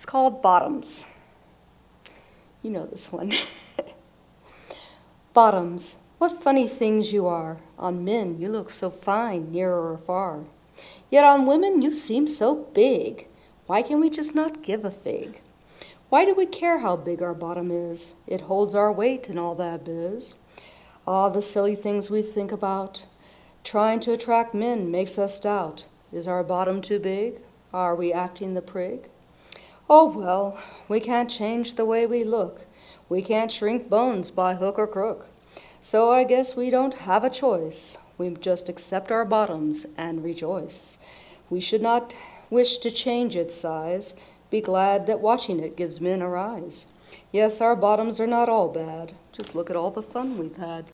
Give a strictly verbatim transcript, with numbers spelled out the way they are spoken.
called Bottoms. You know this one. Bottoms, what funny things you are. On men you look so fine, near or far. Yet on women you seem so big. Why can we just not give a fig? Why do we care how big our bottom is? It holds our weight and all that biz. Ah, the silly things we think about. Trying to attract men makes us doubt. Is our bottom too big? Are we acting the prig? Oh well, we can't change the way we look. We can't shrink bones by hook or crook. So I guess we don't have a choice. We just accept our bottoms and rejoice. We should not wish to change its size. Be glad that watching it gives men a rise. Yes, our bottoms are not all bad. Just look at all the fun we've had.